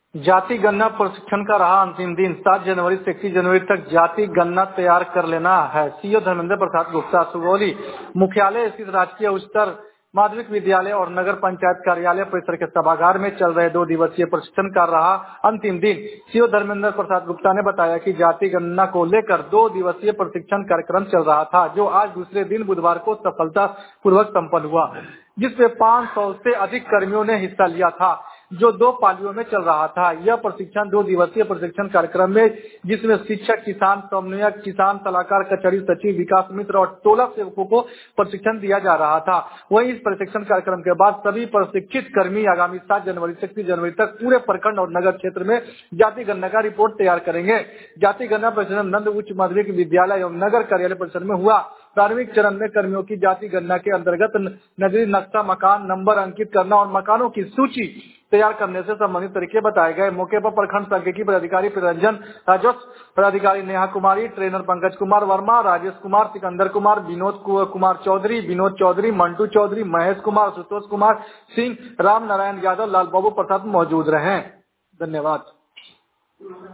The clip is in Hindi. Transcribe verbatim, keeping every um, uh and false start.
जाति गणना प्रशिक्षण का रहा अंतिम दिन। सात जनवरी से इकतीस जनवरी तक जाति गणना तैयार कर लेना है। सीओ धर्मेंद्र प्रसाद गुप्ता सुगौली मुख्यालय स्थित राजकीय उच्चतर माध्यमिक विद्यालय और नगर पंचायत कार्यालय परिसर के सभागार में चल रहे दो दिवसीय प्रशिक्षण का रहा अंतिम दिन। सीओ धर्मेंद्र प्रसाद गुप्ता ने बताया कि जाति गणना को लेकर दो दिवसीय प्रशिक्षण कार्यक्रम चल रहा था, जो आज दूसरे दिन बुधवार को सफलता पूर्वक संपन्न हुआ, जिसमें पाँच सौ से अधिक कर्मियों ने हिस्सा लिया था, जो दो पालियों में चल रहा था। यह प्रशिक्षण दो दिवसीय प्रशिक्षण कार्यक्रम में जिसमें शिक्षक, किसान समन्वयक, किसान सलाहकार, कचहरी सचिव, विकास मित्र और टोला सेवकों को प्रशिक्षण दिया जा रहा था। वहीं इस प्रशिक्षण कार्यक्रम के बाद सभी प्रशिक्षित कर्मी आगामी सात जनवरी से इकतीस जनवरी तक पूरे प्रखंड और नगर क्षेत्र में जाति गणना का रिपोर्ट तैयार करेंगे। जाति गणना प्रशिक्षण नंद उच्च माध्यमिक विद्यालय एवं नगर कार्यालय परिसर में हुआ। प्रारंभिक चरण में कर्मियों की जाति गणना के अंतर्गत नजरी नक्शा, मकान नंबर अंकित करना और मकानों की सूची तैयार करने से संबंधित तरीके बताए गए। मौके पर प्रखंड सांख्यिकी पदाधिकारी प्ररंजन, राजस्व पदाधिकारी नेहा कुमारी, ट्रेनर पंकज कुमार वर्मा, राजेश कुमार, सिकंदर कुमार, विनोद कुमार चौधरी, विनोद चौधरी, मंटू चौधरी, महेश कुमार, सुतोष कुमार सिंह, राम नारायण यादव, लाल बाबू प्रसाद मौजूद रहे। धन्यवाद।